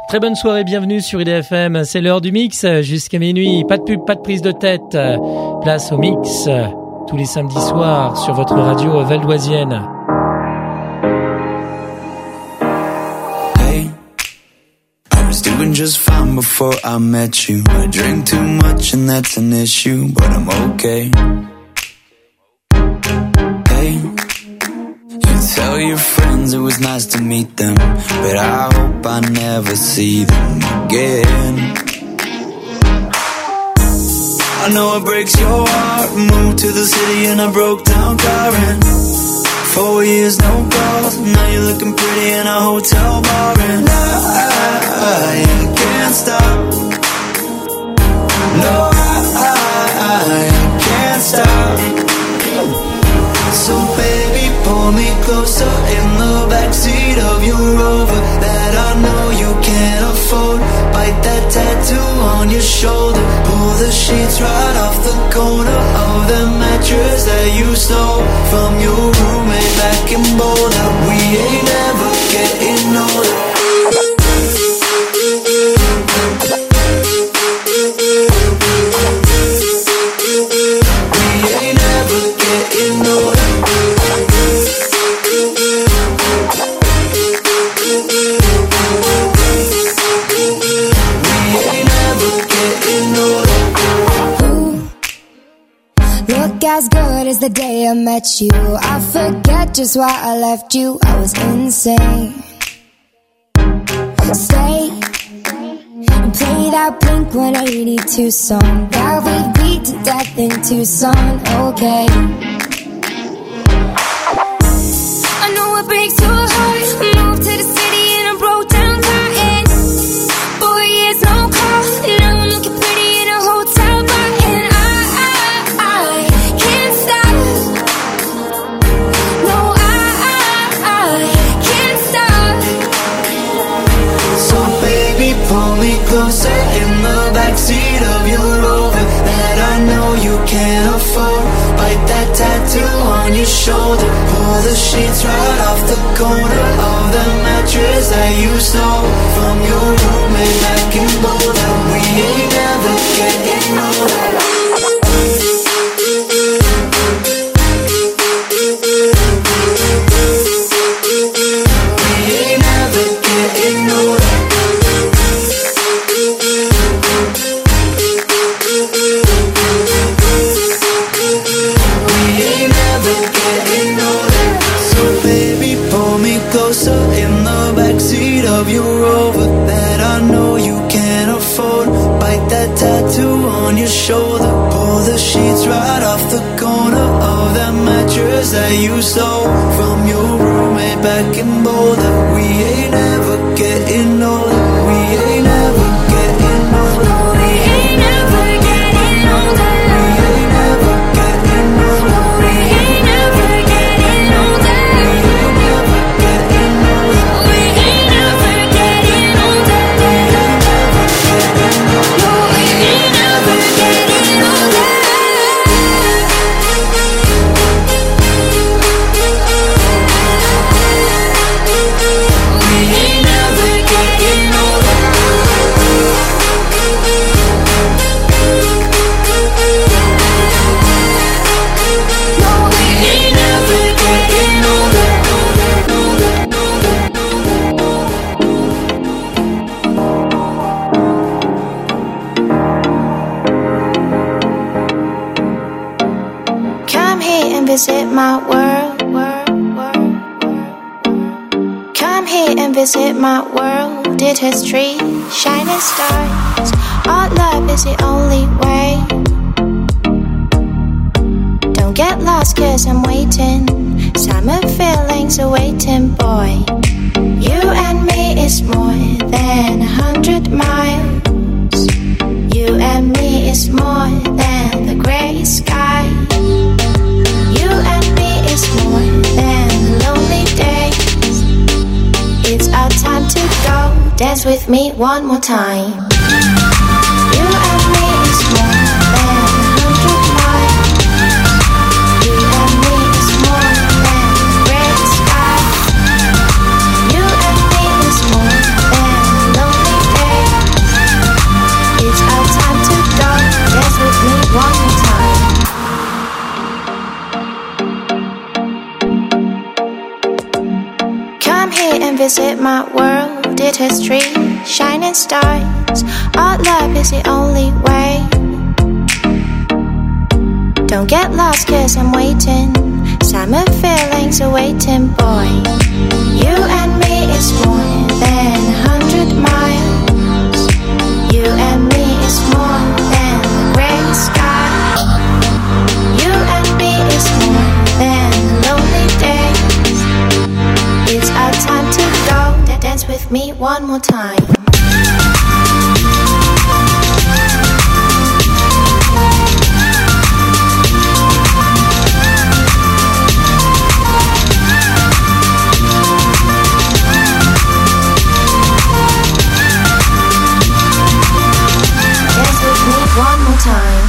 Très bonne soirée, bienvenue sur IDFM, c'est l'heure du mix jusqu'à minuit, pas de pub, pas de prise de tête, place au mix tous les samedis soirs sur votre radio valdoisienne. Hey, I was doing just fine before I met you. I drink too much and that's an issue, but I'm okay. Hey, you tell your friends it was nice to meet them, but I hope I never see them again. I know it breaks your heart. Moved to the city and I broke down crying. 4 years, no calls. Now you're looking pretty in a hotel bar, and I can't stop. No, I can't stop. So baby, pull me closer in the backseat of your Rover that I know you can't afford. Bite that tattoo on your shoulder. Pull the sheets right off the corner of the mattress that you stole from your roommate back in Boulder. We ain't never getting older. As good as the day I met you, I forget just why I left you. I was insane. Stay and play that Blink-182 song that we beat to death in Tucson. Okay, I know it breaks your heart. Moved to the city and I broke down crying. 4 years, no call. Now I'm looking pretty in a hotel bar, and I can't stop. No, I can't stop. So baby, pull me closer in the backseat of your Rover that I know you can't afford. Bite that tattoo on your shoulder. Pull the sheets right off the corner of the mattress that you stole from your roommate back in Boulder. We ain't never getting older. Of your Rover that I know you can't afford. Bite that tattoo on your shoulder. Pull the sheets right off the corner of that mattress that you stole from your roommate back in Boulder. We ain't ever getting older. We ain't ever getting older. We ain't ever getting older. We ain't ever getting older. We ain't ever getting older. We ain't ever getting older. We ain't ever getting older. No, we ain't ever getting older. We ain't never getting older. No, we ain't never getting older. Come here and visit my world. Come here and visit my world. It has trees, shining stars. Our love is the only way. Don't get lost 'cause I'm waiting. Summer feelings are waiting, boy. You and me is more than 100 miles. You and me is more than the gray sky. You and me is more than lonely days. It's our time to go. Dance with me one more time. You and me is more than 100 miles. You and me is more than gray sky. You and me is more than lonely is it my world? It has trees, shining stars. Our love is the only way. Don't get lost cause I'm waiting. Summer feelings are waiting, boy. You and me is more than 100 miles. You and me is more than the gray sky. You and me is more than lonely days. It's our time to go. Dance with me one more time. Dance with me one more time.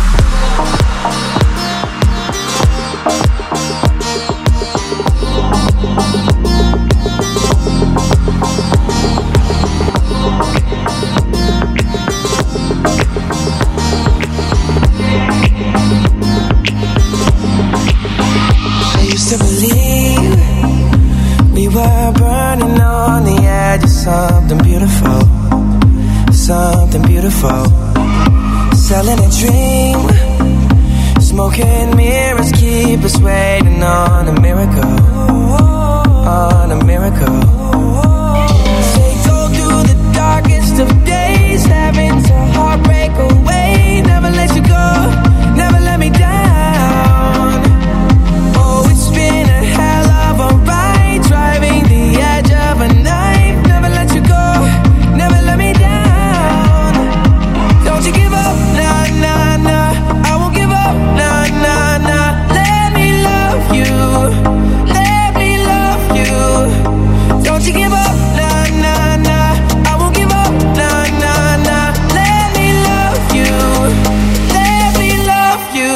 To believe we were burning on the edge of something beautiful, something beautiful. Selling a dream, smoking mirrors keep us waiting on a miracle, on a miracle. Say go through the darkest of days, having to heartbreak away. Never let you go, never let me down. It's been a hell of a ride, driving the edge of a knife. Never let you go, never let me down. Don't you give up, nah, nah, nah. I won't give up, nah, nah, nah. Let me love you, let me love you. Don't you give up, nah, nah, nah. I won't give up, nah, nah, nah. Let me love you, let me love you.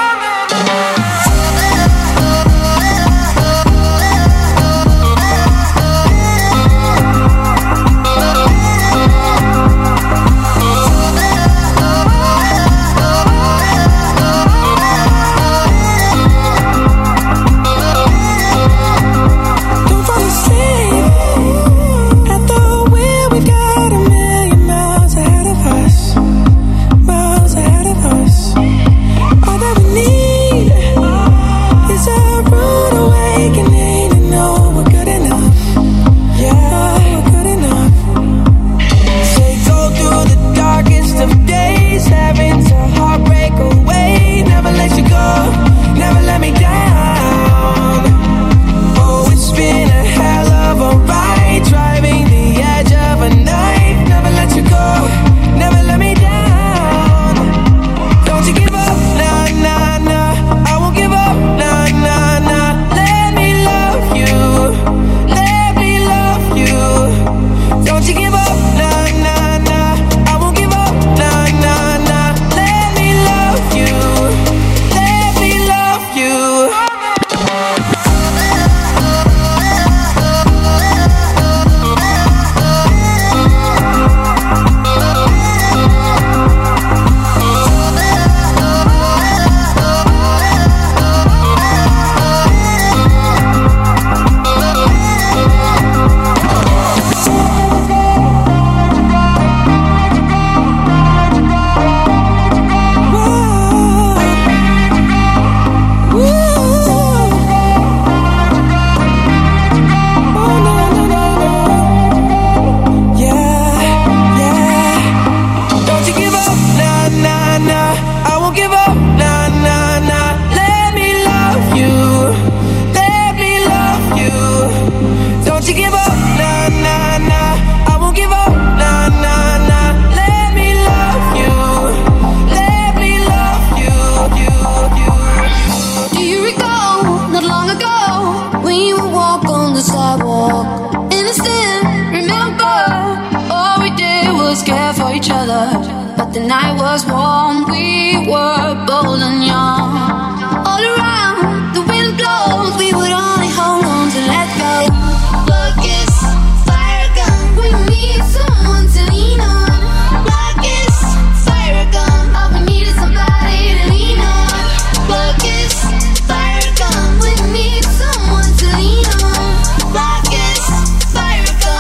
But the night was warm, we were bold and young. All around, the wind blows, we would only hold on to let go. Look, it's fire gun, we need someone to lean on. Look, it's fire gun, all we need is somebody to lean on. Look, it's fire gun, we need someone to lean on. Look, it's fire gun.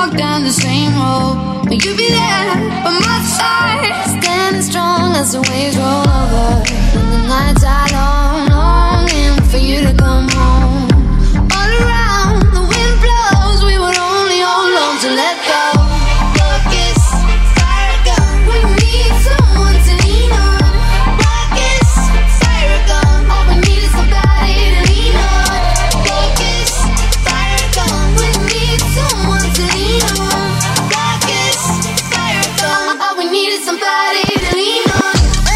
walk down the same road, but you be there by my side, standing strong as the waves roll over. And the nights are long, longing for you to come home. All around, the wind blows, we would only hold on to let go. Focus, fire gun, we need someone to lean on. Focus, fire gun, all we need is somebody to lean on. Focus, fire gun, we need someone to lean on. Focus, fire gun, all we need is somebody to lean on.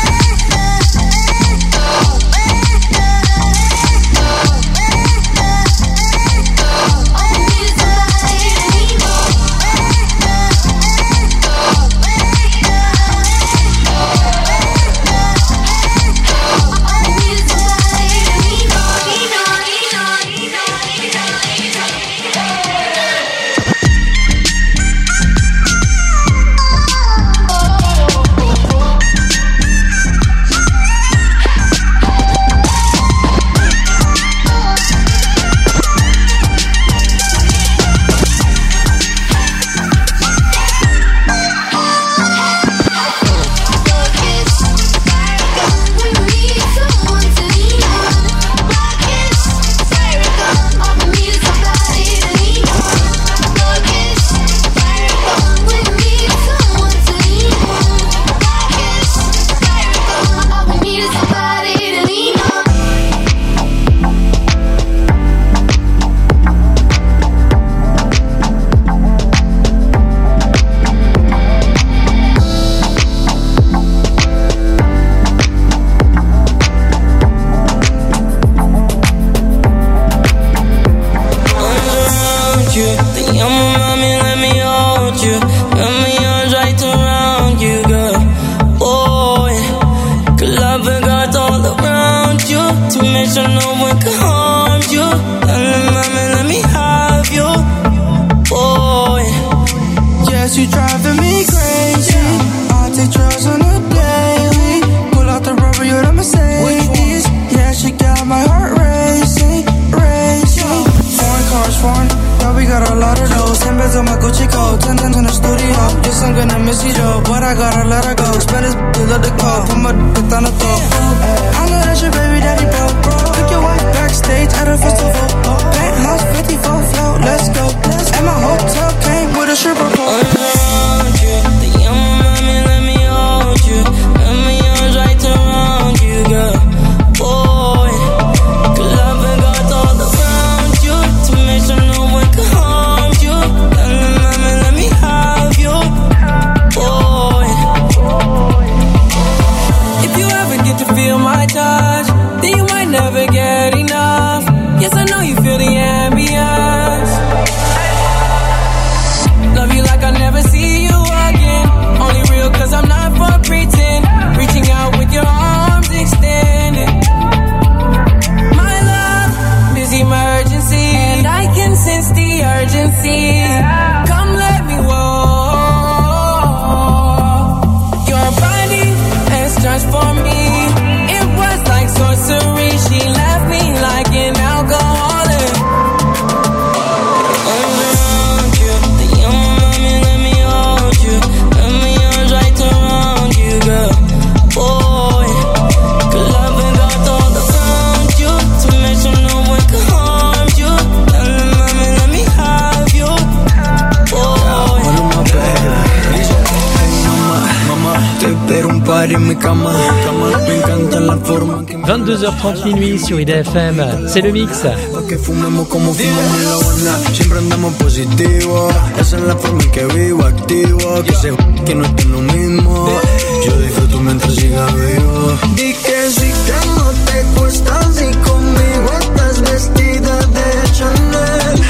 en mi cama, me encanta la forma que 22h30 minuit sur IDFM, c'est le mix. Que fumemos como fumamos la buena, siempre andamos positivo. Esa es la forma en que vivo, activo. Que se que no es lo mismo. Yo disfruto mientras siga vivo. Di que sí que no te cuesta si conmigo estás vestida de Chanel,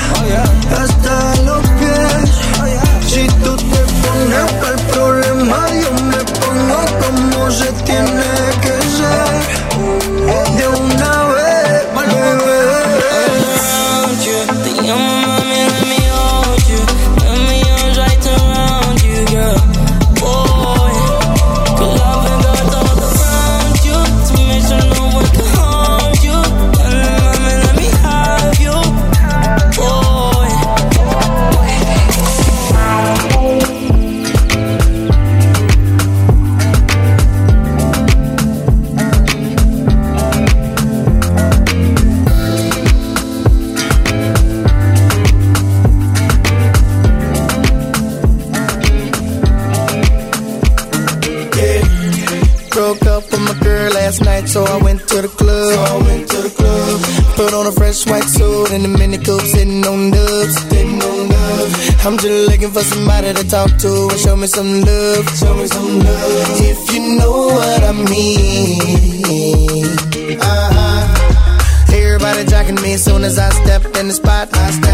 hasta los pies. Si tú te pones para el problema, yo me pongo como se tiene que ser. De una vez, bebé. Te llamo mami, let me hold you. Let me arms right around you, girl. Boy, good love and got all around you to make sure no to the club. So I went to the club. Put on a fresh white suit and a mini coupe, sitting on dubs. I'm just looking for somebody to talk to and show me some love. Show me some love. If you know what I mean. Everybody jocking me as soon as I stepped in the spot.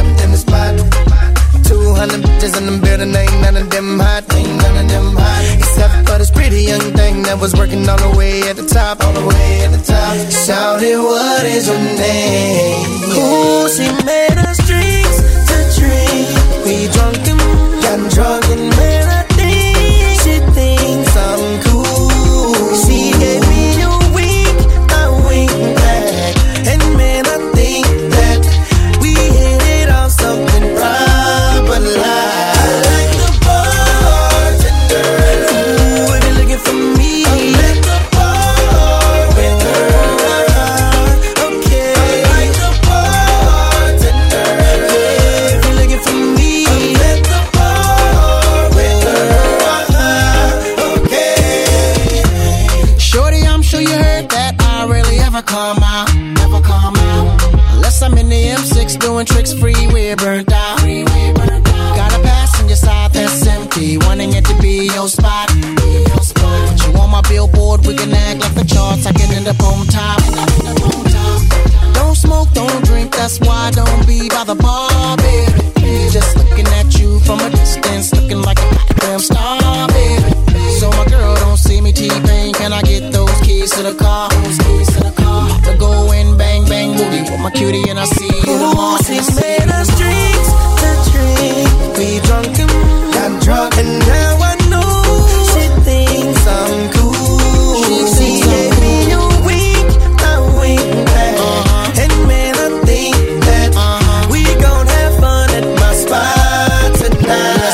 200 bitches in the building, ain't none of them hot. Except for this pretty young thing that was working all the way at the top. Shouted, what is your name? Ooh, she made us drinks to drink. We drunk and got drunk and man, I think she thinks I'm cool. She gave me a wink, I winked back. And man, I think that we hit it off something proper like. I like the bartender. Ooh, if you're looking for me, I'm at the bar with her. Okay, I like the bartender. Yeah, if you're looking for me, I'm at the bar with her. Okay. Shorty, I'm sure you heard that I rarely ever come out. Unless I'm in the M6 doing tricks, freeway burnt out. Got a passenger side that's empty, wanting it to be your spot. Put you on my billboard, we can act like the charts. I can end up on top. Don't smoke, don't drink, that's why I don't be by the bar, baby. Just looking at you from a distance, looking like a goddamn star, baby. So my girl don't see me T-Pain, can I get those keys to the car? To go in, bang, bang, booty with my cutie and I see you tomorrow. She made us drinks to drink. We drunk and got drunk and now I know she thinks I'm cool. She gave me a wink, I winked back. And man, I think that we gon' have fun at my spot tonight.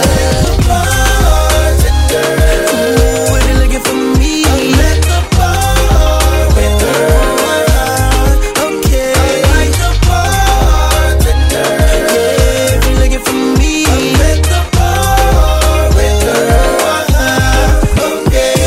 Bartender, ooh, if you're looking for me, I'm at the bar with her. Okay, I like the bartender. Yeah, if you're looking for me, I'm at the bar with her. Okay.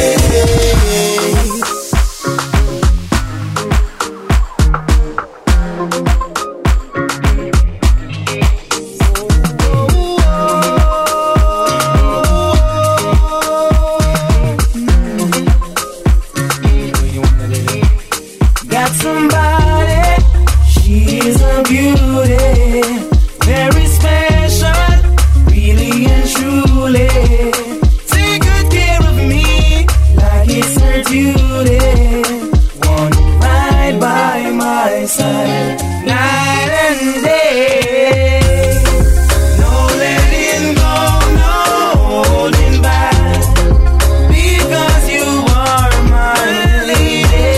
Got somebody, she's a beauty, very special, really and truly. Take good care of me, like it's her duty. Want to ride by my side, night and day. No letting go, no holding back, because you are my lady.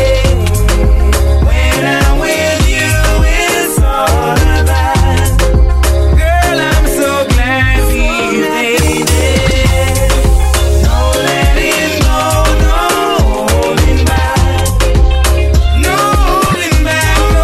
When I'm with you, it's all about. Girl, I'm so glad we made it. No letting go, no holding back. No holding back, no,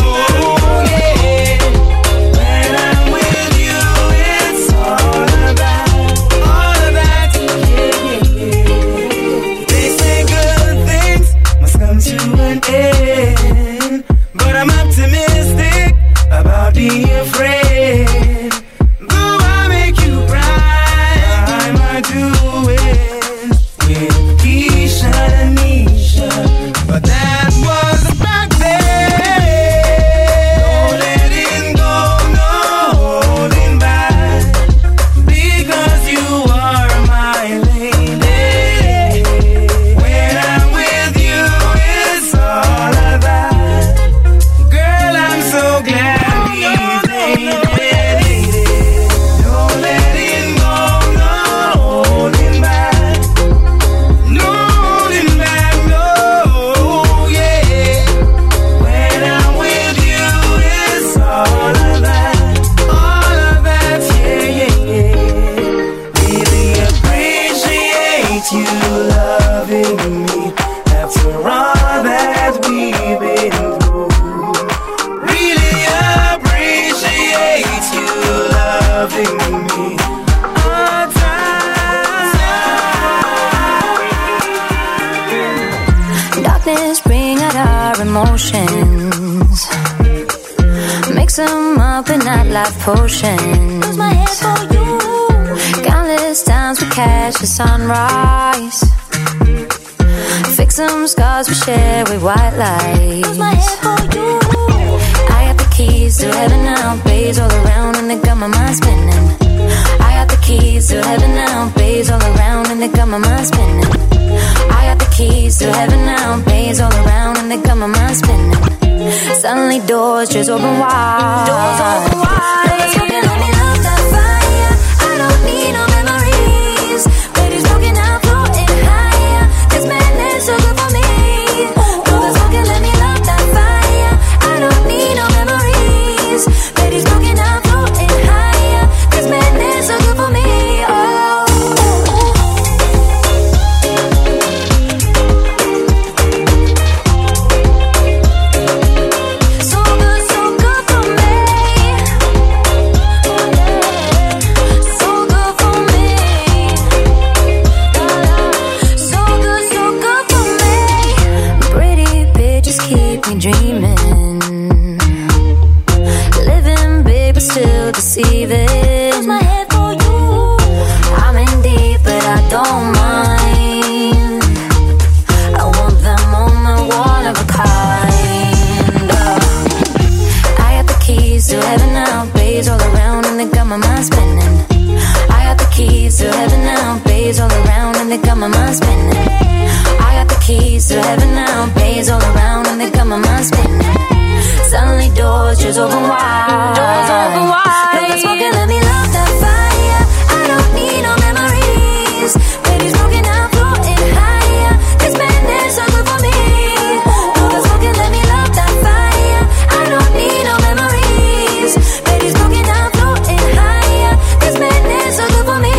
yeah. When I'm with you, it's all about. All of that, yeah. They say good things must come to an end, but I'm optimistic about being afraid. Though I make you cry, I might do it with Keisha and Nisha, but that was back then. No letting go, no holding back, because you are my lady. When I'm with you, it's all about. Girl, I'm so glad we made it. No letting go, no holding back. No holding back, no, yeah. When I'm with you, it's all of that, yeah, yeah, yeah. Really appreciate you loving me after all that we've been through. Really appreciate you loving me all time. Darkness bring a dark sipping that life potion. Use my head for you. Countless times we catch the sunrise. Fix some scars we share with white lights. Use my head for you. I got the keys to heaven now, bays all around and they got my mind spinning. I got the keys to heaven now, bays all around and they got my mind spinning. I got the keys to heaven now, bays all around and they got my mind spinning. Suddenly doors just open wide. Doors open wide. Let's fucking let me love that fire. I don't need no memories. Baby's broken out, floating higher. This madness so good for me. Let's fucking let me love that fire. I don't need no memories. Baby's broken out, floating higher. This madness so good for me. Dreaming, living big but still deceiving. Use my head for you. I'm in deep but I don't mind. I want that moment, one of a kind. I got the keys to heaven now, bays all around and they got my mind spinning. I got the keys to heaven now, bays all around and they got my mind spinning. I got the keys to heaven now, bays all around and they got my mind spinning. Suddenly doors just open wide. Doors open wide. Let's fucking let me love that fire. I don't need no memories. Baby's broken out, floating higher. This madness so good for me. Let's fucking let me love that fire. I don't need no memories. Baby's broken out, floating higher. This madness so good for me.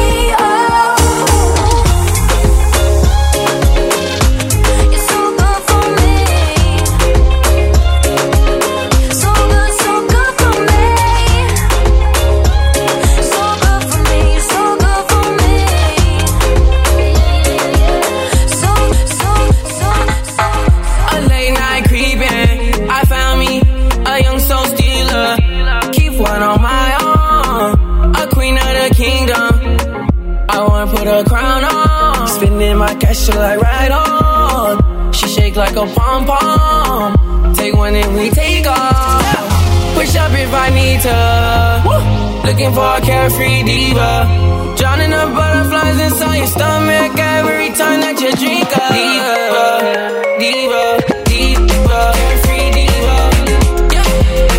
Put a crown on, spinning my cash so like right on. She shake like a pom-pom. Take one and we take off. Push up if I need to. Looking for a carefree diva. Drowning the butterflies inside your stomach every time that you drink up. Diva, diva, diva, carefree diva. Yeah.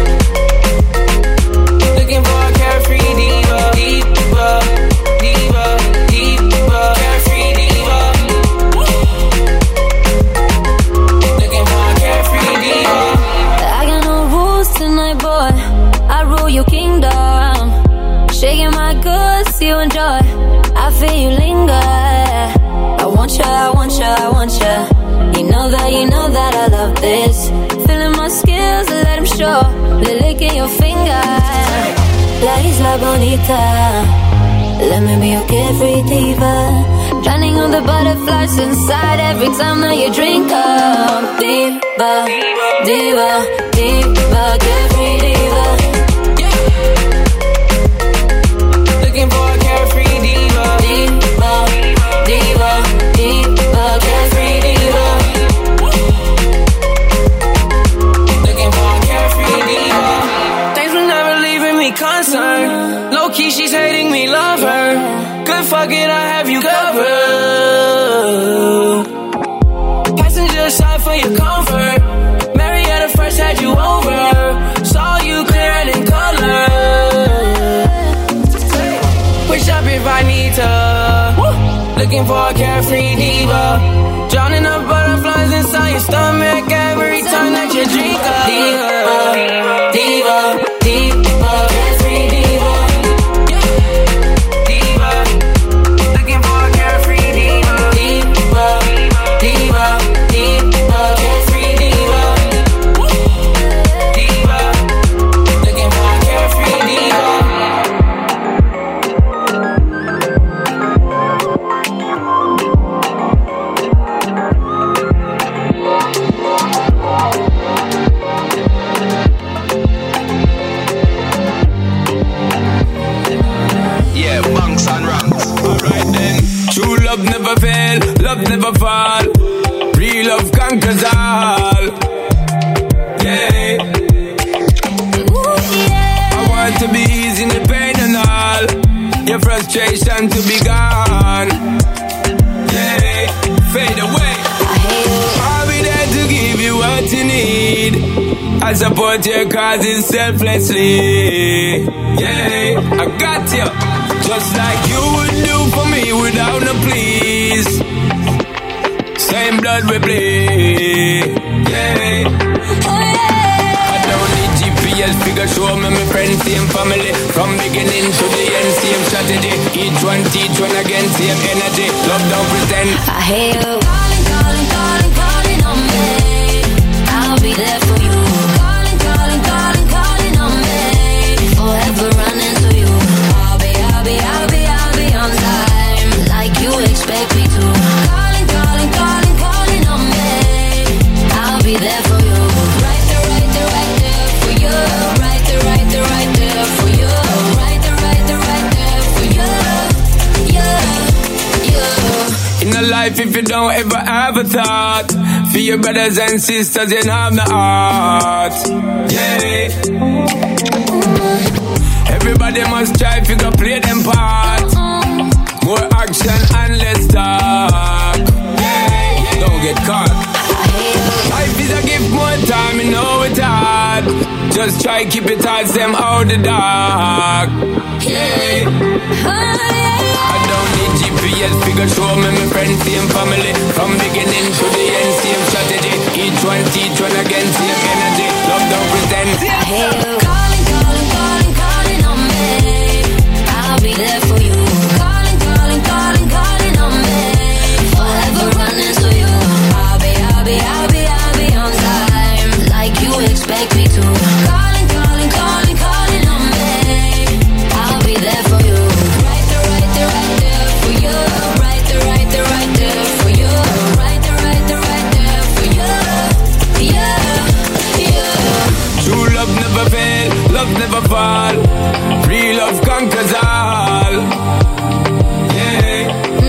Looking for a carefree diva, diva, diva. Carefree diva. Looking for a carefree diva. I got no rules tonight, boy. I rule your kingdom. Shaking my goods, you enjoy. I feel you linger. I want ya, I want ya, I want ya. You know that I love this. Feeling my skills, let them show. The lick in your finger. La Isla Bonita. Let me be your carefree diva. Drowning on the butterflies inside every time that you drink up. Diva, diva, diva, carefree diva. Looking for a carefree diva. Diva, diva, diva, carefree diva. Looking for a carefree diva. Things were never leaving me concerned. Low key, she's hating me, love her. Good, fuck it, I have you covered. Passenger side for your comfort. Marietta first had you over. Saw you clear in color. Push up if I need to. Looking for a carefree diva. Drowning the butterflies inside your stomach every time that you drink up. Diva, diva, diva, carefree diva. love never fail, love never fall. Real love conquers all. Yeah. I want to be easy in the pain and all. Your frustration to be gone. Yeah. Fade away. I'll be there to give you what you need. I support your causes selflessly. Yeah, I got you. Just like you would do for me without no please. Same blood we bleed. Yeah. I don't need GPS figure show me my friends, same family. From beginning to the end, same strategy. Each one teach one again, same energy. Love don't pretend. I hear you calling, calling, calling, calling on me. I'll be there for you. Calling, calling, calling, calling on me. Forever running to you. I'll be on time, like you expect me to. Calling, calling, calling, calling on me. I'll be there for you. Right there, right there, right there for you. Right there, right there, right there for you. Right there, right there, right there for you. Yeah. In a life, if you don't ever have a thought for your brothers and sisters, you have no heart. Yeah. Everybody must try to go play them part. More action and less talk. Yeah. Don't get caught. Life is a gift, more time, you know it's hard. Just try keep it tight, them out the dark. Yeah. I don't need GPS figure show me my friends, same family. From beginning to the end, same strategy. Each one teach one again, same energy. Love don't pretend. I hear you calling, calling, calling, calling on me. I'll be there for you. Calling, calling, calling, calling on me. Forever running to you. I'll be on time, like you expect me to. Calling, calling, calling, calling on me. I'll be there for you. Right there, right there, right there for you. Right there, right there, right there for you. Right there, right there, right there for you. Yeah, yeah. True love never fail, love never fall. Real love conquers all. Yeah.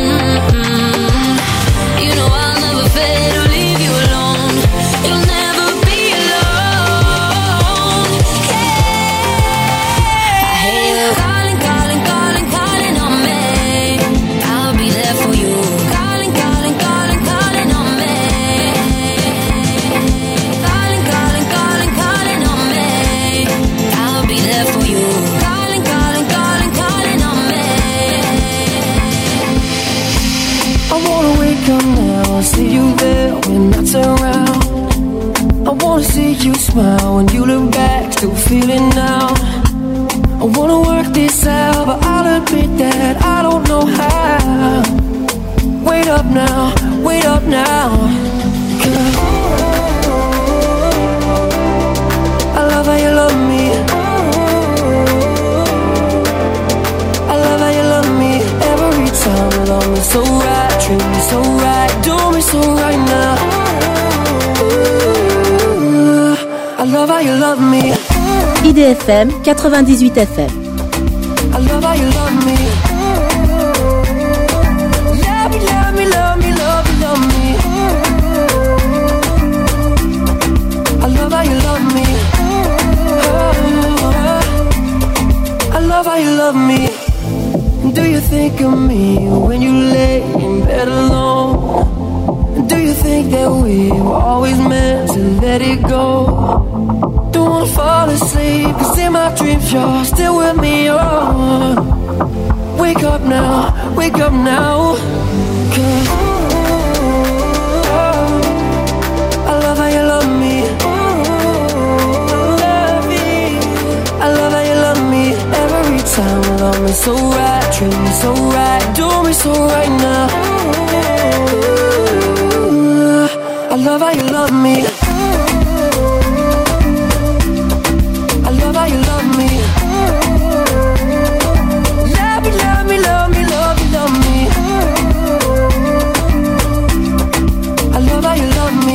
You know I'll never fail or leave you alone. You'll never be alone. Yeah. I hear you calling, calling, calling, calling on me. I'll be there for you. Calling, calling, calling, calling on me. Calling, calling, calling, calling on me. I'll be there for you. Calling, calling, calling, calling on me. I wanna wake up now and see you there when I turn around. I wanna see you smile when you look back, still feeling now. I wanna work this out, but I'll admit that I don't know how. Wait up now, wait up now. 'Cause I love how you love me. I love how you love me every time. Love me so right, treat me so right, do me so right now. Ooh, I love how you love me. IDFM 98 FM. I love how you love me. Love me, love me, love me, love me, love me. I love how you love me. Oh, I love how you love me. Do you think of me when you lay in bed alone? Do you think that we were always meant to let it go? Don't wanna fall asleep, 'cause in my dreams you're still with me, oh. Wake up now, wake up now. 'Cause I love how you love me. I love how you love me every time. Love me so right, treat me so right, do me so right now. Ooh, I love how you love me. I love how you love me. Love me, love me, love me, love me, love me. I love how you love me.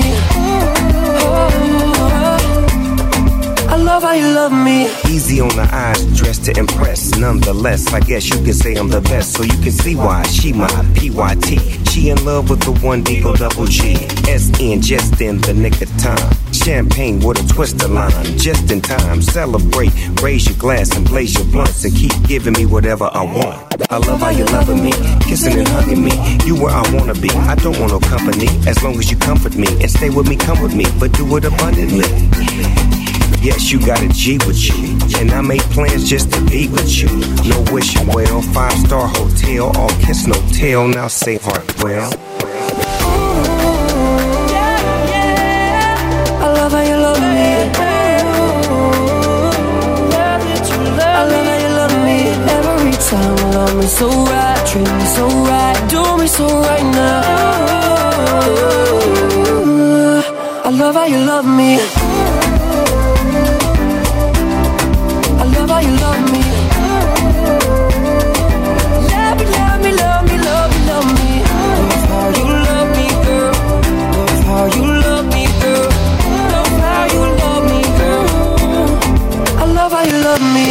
Oh, I love how you love me. Easy on the eyes, dressed to impress. nonetheless, I guess you can say I'm the best. So you can see why she my PYT. She in love with the one Deagle double G. SN just in the nick of time. Champagne with a twister line, just in time. Celebrate, raise your glass and blaze your blunts and keep giving me whatever I want. I love how you loving me, kissing and hugging me. You where I wanna be. I don't want no company as long as you comfort me and stay with me, come with me, but do it abundantly. Yes, you got a G with you, and I made plans just to be with you. No wishing well, 5-star hotel, all kiss no tell. Now say heart well. I love how you love me. I love how you love me. Every time you love me so right, treat me so right, do me so right now. I love how you love me. I love how you love me. Love me, love me, love me, love me, love me. Love how you love me, girl. Love how you love me, girl. Love how you love me, girl. I love how you love me.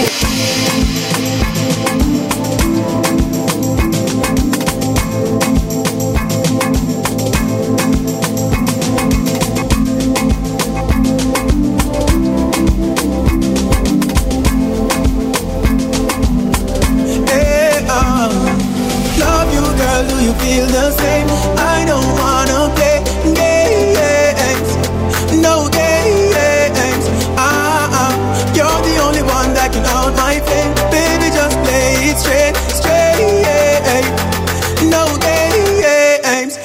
Do you feel the same? I don't wanna play games, no games. You're the only one that can out my flame. Baby, just play it straight, straight. No games.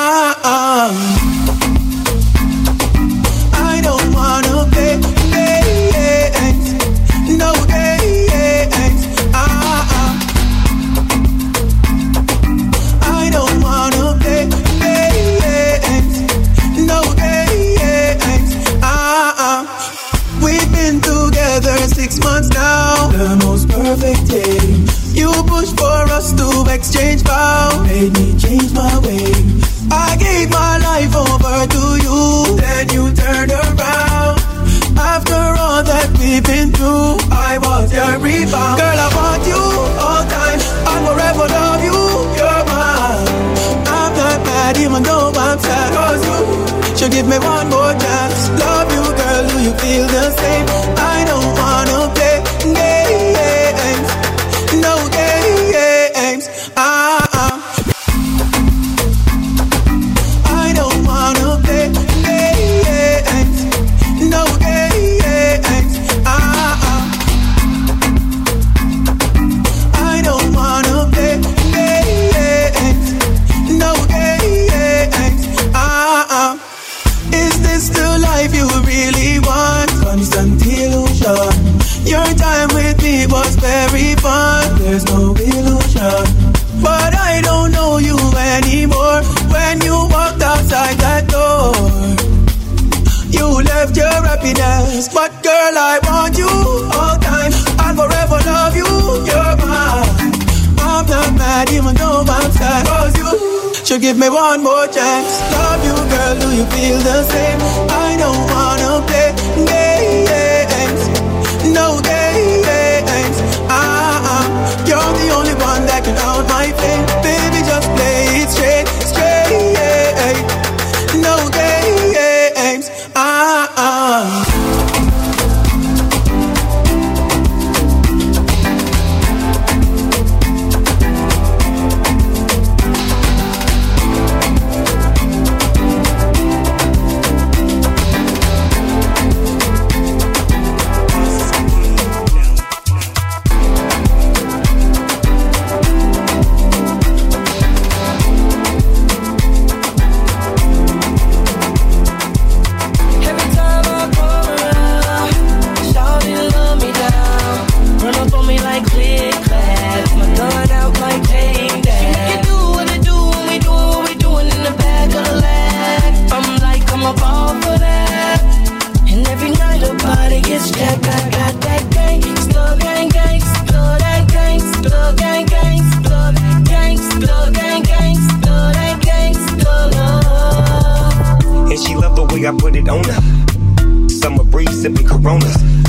I don't wanna play games, no games. I don't wanna play games, no games. We've been together 6 months now, the most perfect day. You pushed for us to exchange vows, made me change my way. I gave my life over to you, then you turned around. After all that we've been through, I was your rebound. Girl, I want you all time, I'll forever love you, you're mine. I'm not mad even though I'm sad, cause you should give me one more chance. Love you, girl, do you feel the same? I don't wanna play games, no games. I don't wanna play games, no games. I don't wanna play games, no games. Is this the life you really want? Constant illusion. Your time with me was very fun. There's no illusion, but I don't know you anymore. When you walked outside that door, you left your happiness. But girl, I want you all time, I'll forever love you, you're mine. I'm not mad even though I'm sad, cause you should give me one more chance. Love you, girl, do you feel the same? I don't wanna play games, no games. You're the only one that can out my flame. Baby, just play it straight, straight. No games.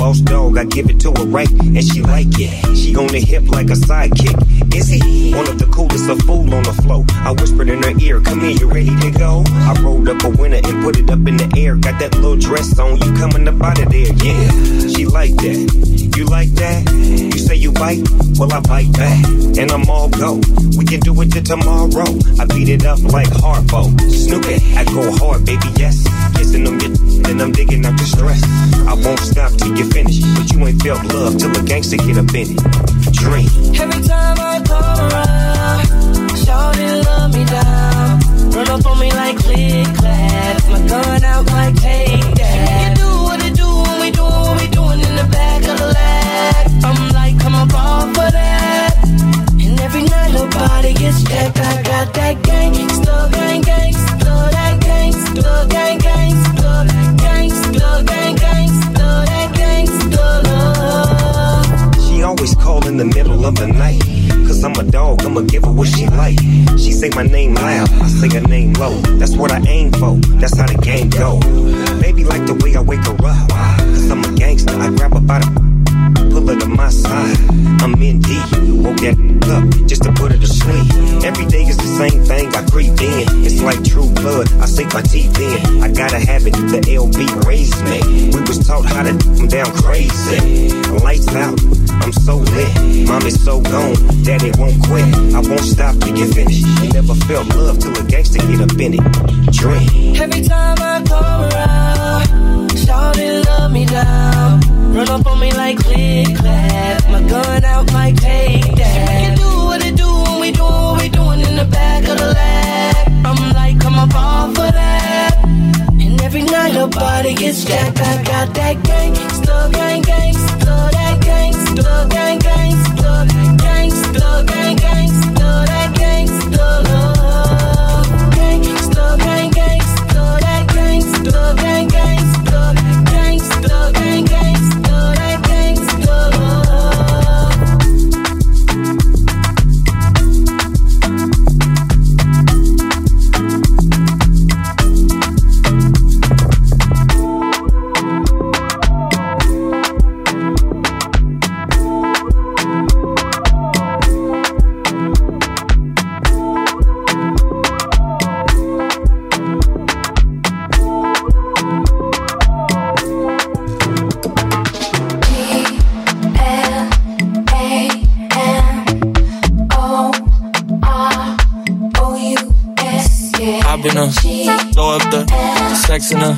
boss dog, I give it to her right, and she like it. She on the hip like a sidekick. Is he one of the coolest, a fool on the floor? I whispered in her ear, come here, you ready to go? I rolled up a winner and put it up in the air. Got that little dress on, you coming up out of there, yeah. She like that. You like that? You say you bite? Well, I bite back. And I'm all go. We can do it till tomorrow. I beat it up like Harpo. Snoopy, I go hard, baby, yes. Kissing them, and I'm digging out the stress. I won't stop till you finish. But you ain't felt love till a gangster get up in it. Dream. Every time I come around, shawty love me down. Run up on me like click clap. My gun out like take that. You do what it do when we doing what we doing in the back of the lag. I'm like, come on, ball for that. And every night her body gets jacked. I got that gang, still gang, gang, still that gang, still gang, gang, still that gang, still gang, gang, still that gang, still love. She always call in the middle of the night. Cause I'm a dog, I'ma give her what she like. She say my name loud, I say her name low. That's what I aim for, that's how the game go. Baby like the way I wake her up. Cause I'm a gangster, I grab her by the pull her to my side. I'm in deep, woke that up just to put her to sleep. Every day is the same thing, I creep in. It's like true blood, I sink my teeth in. I gotta have it, the LB raised me. We was taught how to come down crazy. Lights out, I'm so lit. Mommy's so gone, daddy won't quit. I won't stop till you finish. You never felt love till a gangster get up in it. Dream. Every time I come around, shawty love me down. Run up on me like click clap. My gun out like take that. You do what it do when we doing what we doing in the back of the lag. I'm like, come on, ball for that. And every night her body gets jacked. I got that gang, still gang, gang, still that gang, still gang, gang, still that gang, still gang, gang, still that gang, still love. Gang, still gang, gang, still that gang, still gang, gang, still that gang, still gang, gang, still that gang, still love. Throw up the sex in her.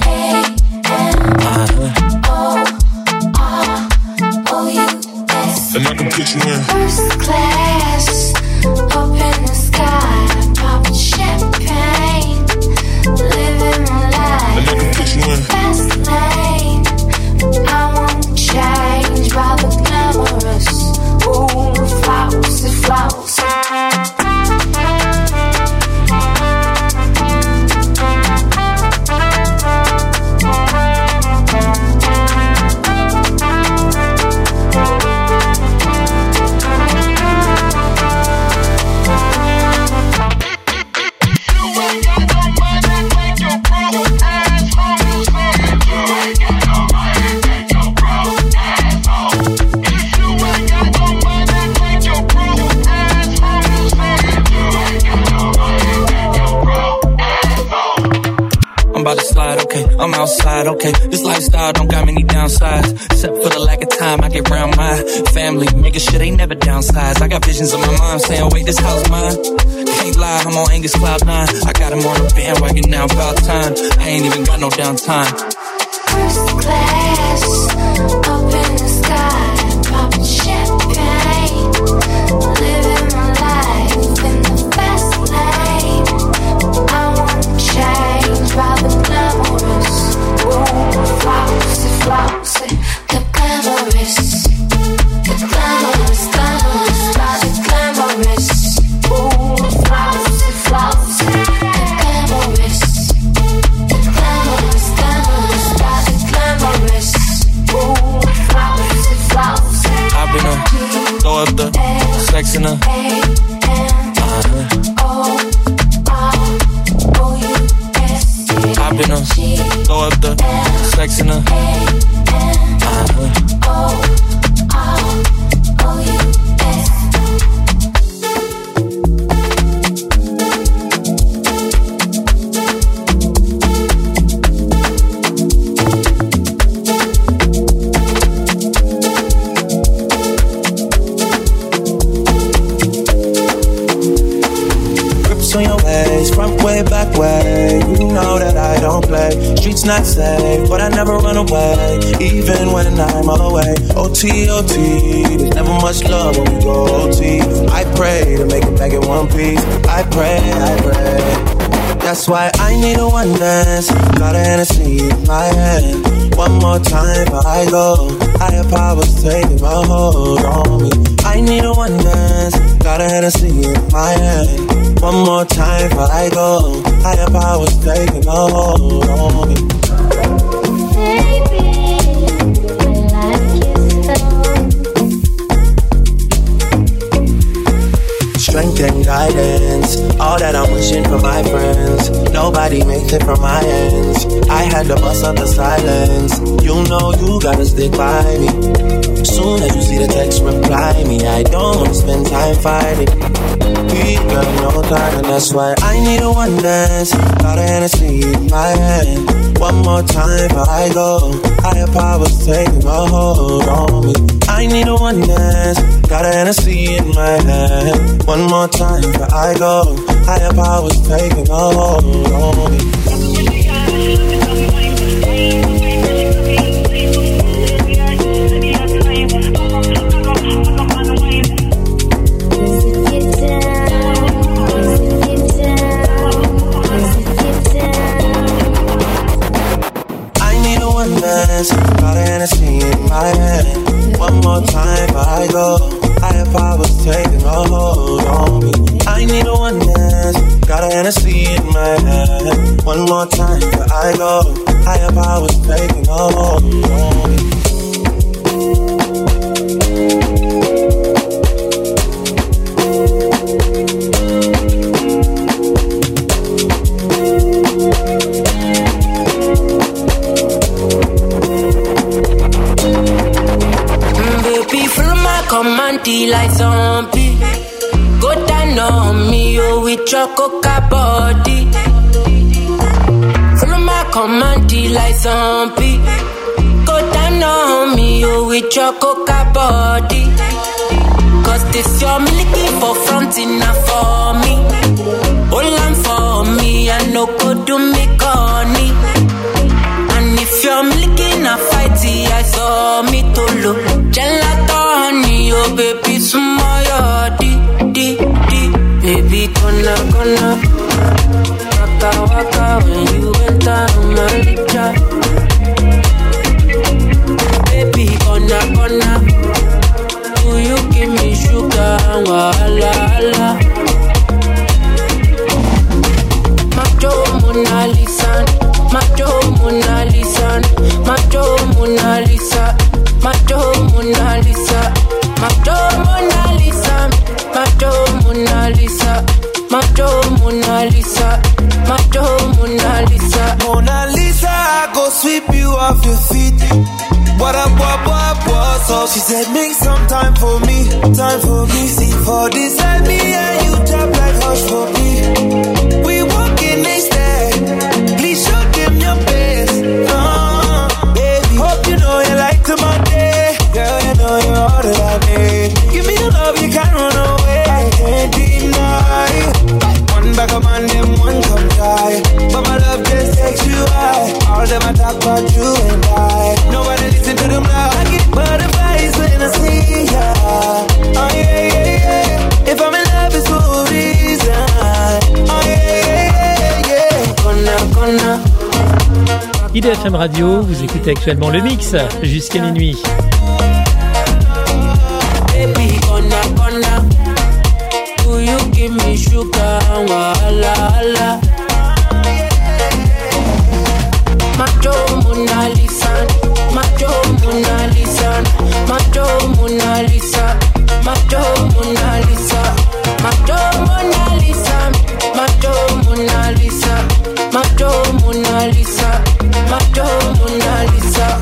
And I can put you in first class, up in the sky, popping champagne, living my life. And I can put you in fast lane. I won't change by the glamorous. Ooh, flousy, flousy. I'm outside, okay. This lifestyle don't got many downsides. Except for the lack of time I get around my family. Making sure they never downsize. I got visions of my mom saying, wait, this house mine. Can't lie, I'm on Angus Cloud 9. I got him on the bandwagon now, about time. I ain't even got no downtime. First class, up in the sky, popping champagne, living my life in the fast lane. I won't change by the glamorous. Ooh, flousy, flousy, the glamorous. The glamorous, glamorous, by the glamorous. Ooh, flousy, flousy, the glamorous. The glamorous, glamorous, by the glamorous. Ooh, flousy, flousy. I've been a throw up the sex in her. I've been a throw up the sex in her. ways, front way, back way. You know that I don't play. Streets not safe, but I never run away, even when I'm away. OT, OT, there's never much love when we go OT. I pray to make it back in one piece. I pray. That's why I need a one dance. Got a Hennessy in my hand. One more time before I go. Higher powers taking a hold on me. I need a one dance. Got a Hennessy in my hand. One more time before I go. Higher powers taking a hold on me. Strength and guidance, all that I'm wishing for my friends. Nobody makes it from my ends. I had to bust up the silence. You know you gotta stick by me. Soon as you see the text, reply me. I don't wanna spend time fighting. We got no time, and that's why I need a one dance. Got a Hennessy in my hand. One more time before I go. Higher powers taking a hold on me. I need a one dance. Got a Hennessy in my hand. One more time before I go. Higher powers taking a hold on me. Got a Hennessy in my hand. One more time before I go. Higher powers taking a hold on me. I need a one dance. Got a Hennessy in my hand. One more time before I go. Higher powers taking a hold on me. Command like zombie. Go down on me, oh, with your coca body. Follow my command like zombie. Go down on me, oh, with your coca body. Cause this your milky for front enough for me. All I'm for me, I no go do me corny. And if you're milky na fighty, I saw me to look. Gelato. Oh baby, smile, di. Baby, gonna waka when you enter my licha. Baby, gonna do you give me sugar and wahala? Macho Mona Lisa, Macho Mona Lisa, Macho Mona Lisa, Macho Mona Lisa. Macho Mona Lisa, Macho Mona Lisa, Macho Mona Lisa, Macho Mona Lisa. Mona Lisa, I go sweep you off your feet. What up, so she said make some time for me, See for this and me and you tap like hush for me. We walking next day, please show them your best. Baby, hope you know you like to my day. Girl, you know you're all that I need. Give me the love, you can't run away. I can't deny. One back of man, them one come die. But my love just takes you high. All them I talk about you and I. Nobody listen to them now. I get butterflies when I see ya. Oh yeah. If I'm in love, it's for a reason. Oh yeah. Gonna. IDFM Radio, vous écoutez actuellement le mix jusqu'à minuit. Baby, gonna do you give me sugar and wahala? Macho Mona Lisa, Macho Mona Lisa, Macho Mona Lisa, Macho Mona Lisa, Macho Mona Lisa, Macho Mona Lisa, Macho Mona Lisa, Macho Mona Lisa.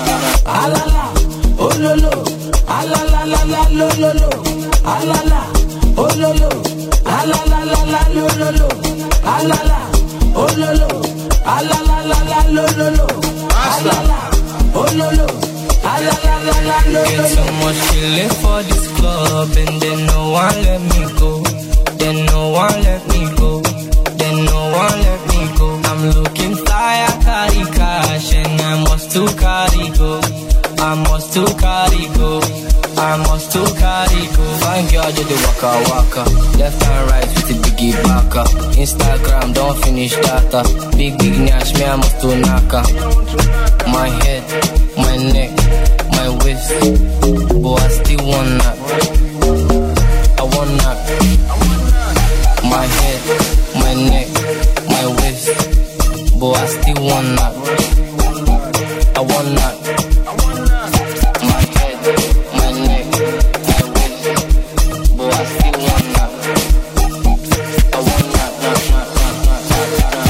alala, oh lolo, alala la la lo lolo, alala, oh lolo, alala la la lo lolo, alala, oh lolo, alala la la lo lolo, alala, oh lolo, alala la la lo lolo. Get so much feeling for this club and then no one let me go, then no one let me go, then no one let me go. I'm looking fly, I carry cash and I must to carry go, I must to carry go, I must to carry go. Fine girl, do the waka waka, left and right with the biggie baka. Instagram, don't finish data, big nash, me I must to naka. My head, my neck, my waist, but I still want that. I want that. My head, my neck, my waist, but I still want that. I want that. My head, my neck, my waist, but I still want that. I want that.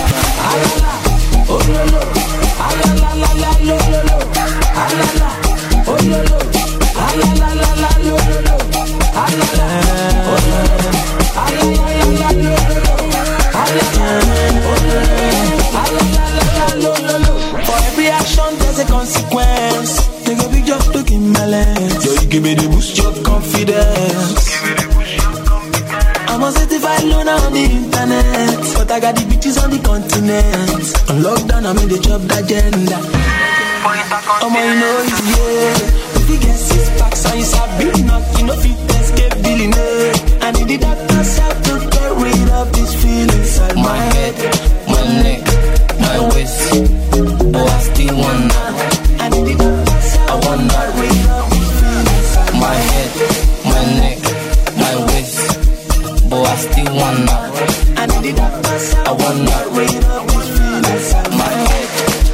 Give me the boost your confidence. I'm a certified loner on the internet, but I got the bitches on the continent. On lockdown, I'm in the job agenda. I'm on, you know it's yeah. If you get 6 packs and you sabi not, you know fit escape billionaire. I need the doctor's help to get rid of this feeling inside my head, my neck, my waist. Oh, I still wanna. I need the doctor's help. I wanna get rid of this feeling inside my head, my neck, my waist. Oh, I still wanna. I need the doctor's help. I wanna get rid of this feeling inside my head.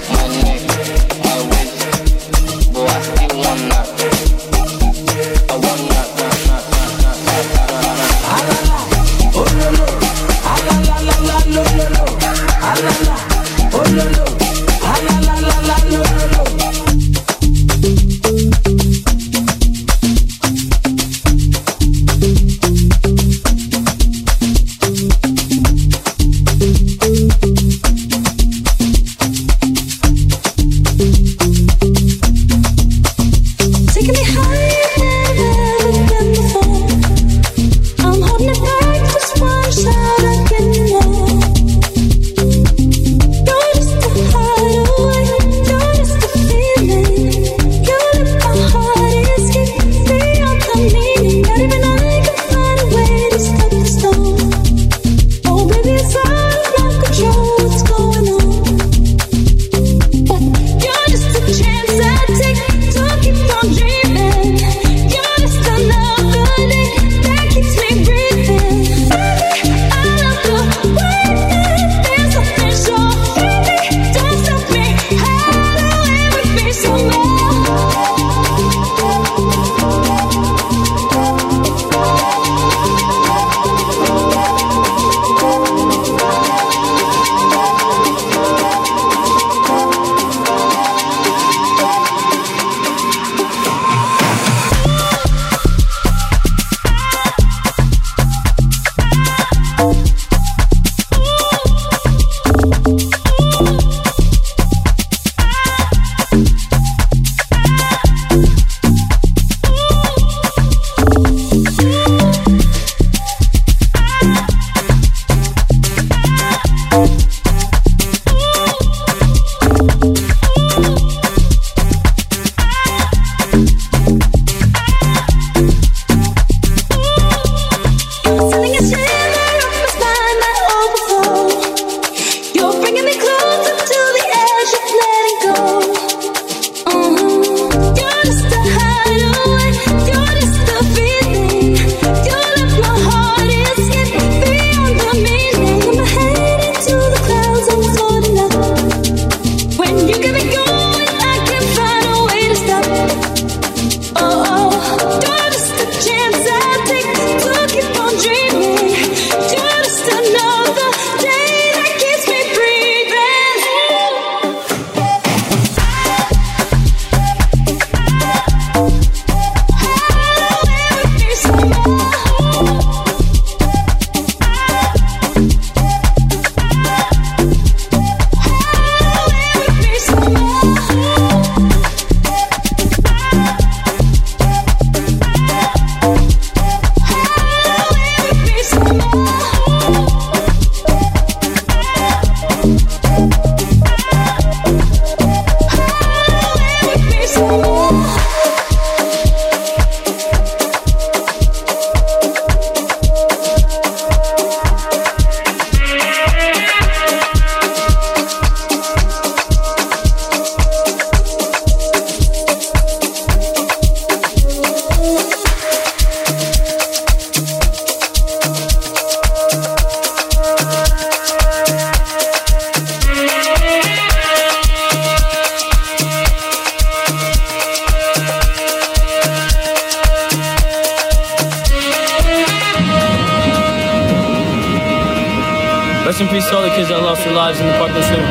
Rest in peace to all the kids that lost their lives in the Parkland shooting.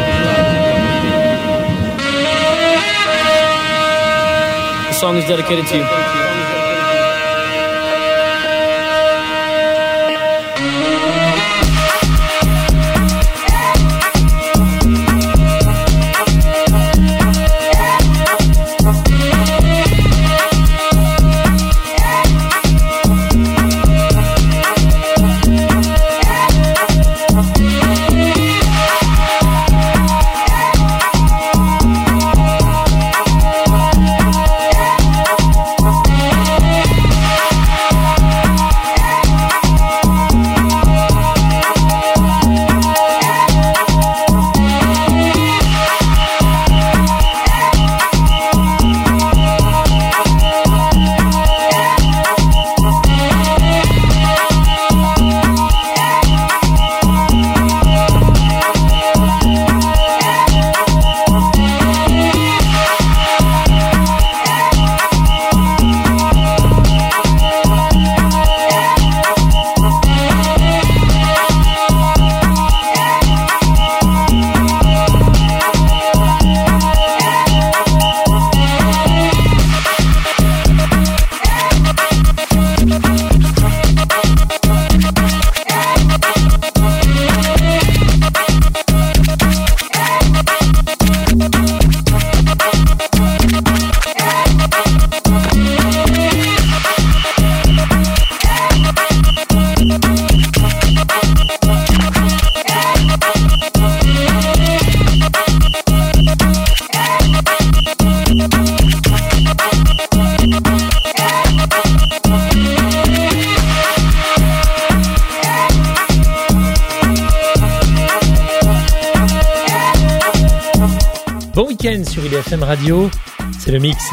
The song is dedicated to you. Bon week-end sur IDFM Radio, c'est le mix.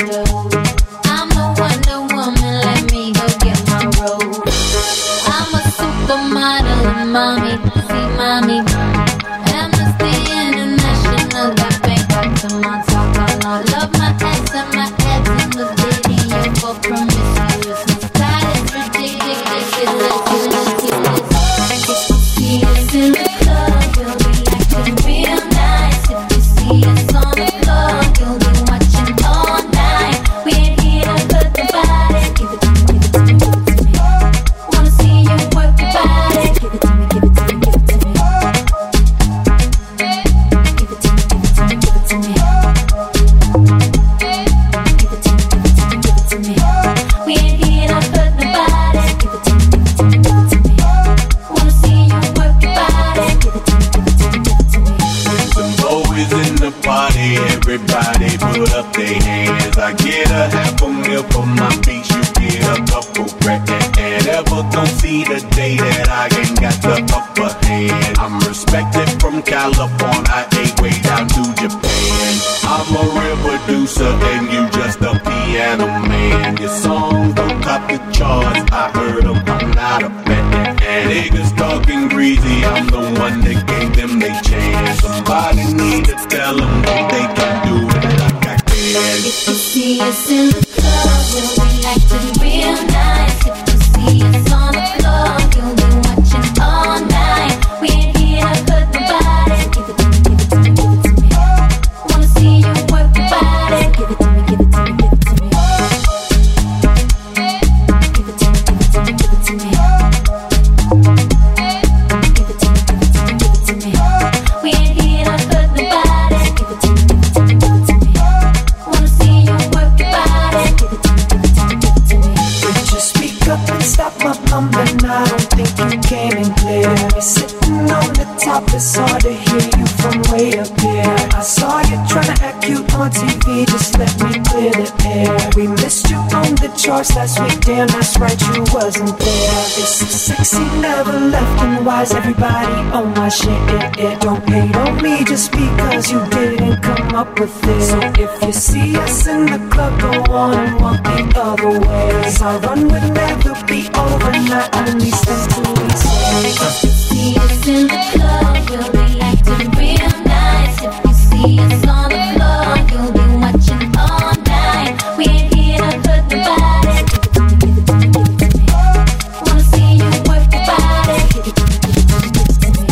low. I'm the Wonder Woman, let me go get my role. I'm a supermodel, mommy, see mommy. Amnesty International, got Bangkok to my top. I love my ass and my abs in the video for promiscuousness. That is ridiculous, If you see us in the club, we'll be acting real nice. If you see us on the floor, you'll be watching all night. We ain't here to put the body. Give it to me, give it to me, give it to me. Wanna see you work your body. Give it to me, give it to me, give it to me. Give it to me, give it to me, give it to me. Give it to me, give it to me, give it to me. We ain't here to put the body. Give it to me, give it to me, give it to me. Wanna see you work your body. Give it to me, give it to me, give it to me. Some boys in the party, everybody put up their hands. I get a half a meal for my beach, you get a couple grand. And ever don't see the day that I ain't got the upper hand. I'm respected from California, I ain't way down to Japan. I'm a real producer and you just a piano man. Your songs don't top the charts, I heard them, I'm not a fan. And niggas talking greasy, I'm the one that gave them their chance. Somebody need to tell them that they can do it like I can. If you see us in the club, we'll be acting real nice. If you see us on the floor, you'll be watching all night. We ain't here to put the body. Give it to me, give it to me, give it to me. Wanna see you work your body. Give it to me, give it to me, give it to me. Give it to me, give it to me, give it to me. Give it to me, give it to me, give it to me. We ain't here to put the body. Give it to me, give it to me, give it to me. Wanna see you work your body. Give it to me, give it to me, give it to me. Would you speak up and stop my mumbling? I don't think you came in clear. You're sitting on the top, it's hard to hear you from way up here. I saw you trying to act cute on TV, just let me clear the air. We missed you on the charts last week, damn that's right, you wasn't there. It's so sexy, never left, and why's everybody on my shit? Don't hate on me just because you didn't come up with it. So if you see us in the club, go on and walk the other way. 'Cause our run would never be over, not only spend 2 weeks. If you see us in the club, we'll be acting real nice. If you see us on the floor, you'll be watching all night. We ain't here to put the body. Give it to me, give it to me, give it to me. Wanna see you work your body. Give it to me, give it to me, give it to me.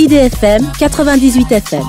IDFM 98 FM.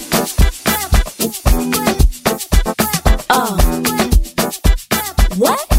What?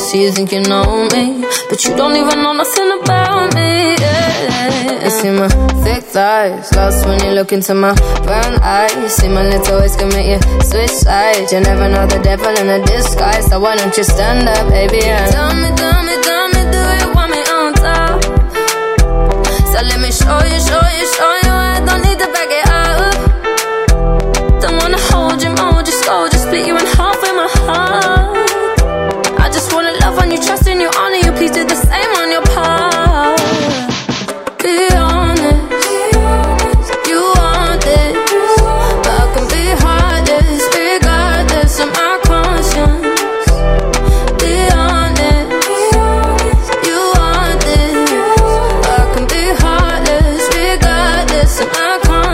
see you think you know me, but you don't even know nothing about me. Yeah. You see my thick thighs, lost when you look into my brown eyes. You see my little ways can make you switch sides. You never know the devil in a disguise, so why don't you stand up, baby? And tell me, do you want me on top? So let me show you, I don't need to back it up. Don't wanna hold you, mold you, scold you, split you in half with my heart. I just wanna love on you, trust in you, honor you, please do the same on your part. Be honest, you want this, but I can be heartless, regardless of my conscience. Be honest, you want this, but I can be heartless, regardless of my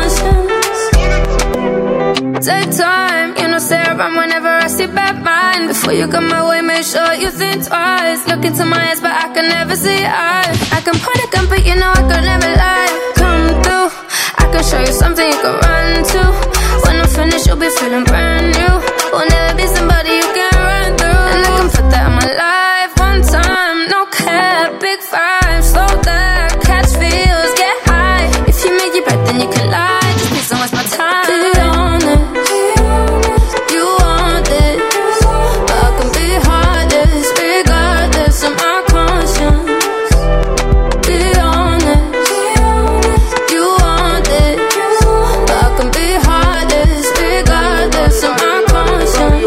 conscience. Take time, you know, stay around whenever I see bad mind. Before you come my way, make sure you think twice. Look into my eyes, but I can never see eyes. I can point a gun, but you know I can never lie. Come through, I can show you something you can run to. When I'm finished, you'll be feeling brand new. Will never be somebody you can run through. And I can put that in my life one time. No cap, big five, slow down, catch feels, get high. If you make your breath, then you can lie. Just please don't waste my time. Be honest, you want this, but I can be heartless, regardless of my conscience. Be honest, you want this, but I can be heartless, regardless of my conscience.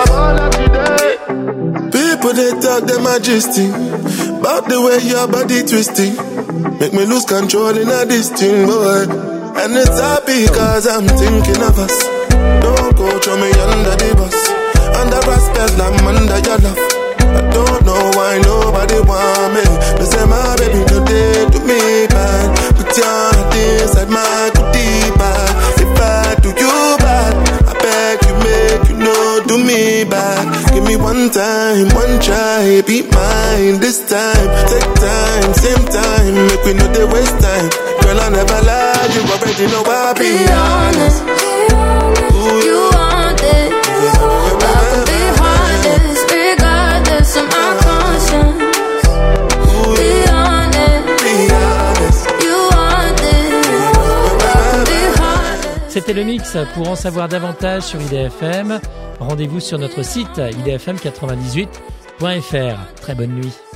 People they talk them majesty about the way your body twisting, make me lose control in a this thing, boy. And it's happy cause I'm thinking of us. Don't go throw me under the bus, under respect, I'm under your love. I don't know why nobody want me. They say my baby no day to me bad. Put your heart inside my goodie bag. If I do you bad, I beg you make you know do me bad. Give me one time, one try, be mine this time. Take time, same time, make we know they waste time. Girl I never lied, you already know I be honest. You want it, but I can be heartless, regardless of my conscience. Be honest, you want it, but I can be heartless. C'était le mix. Pour en savoir davantage sur IDFM, rendez-vous sur notre site idfm98.fr. Très bonne nuit.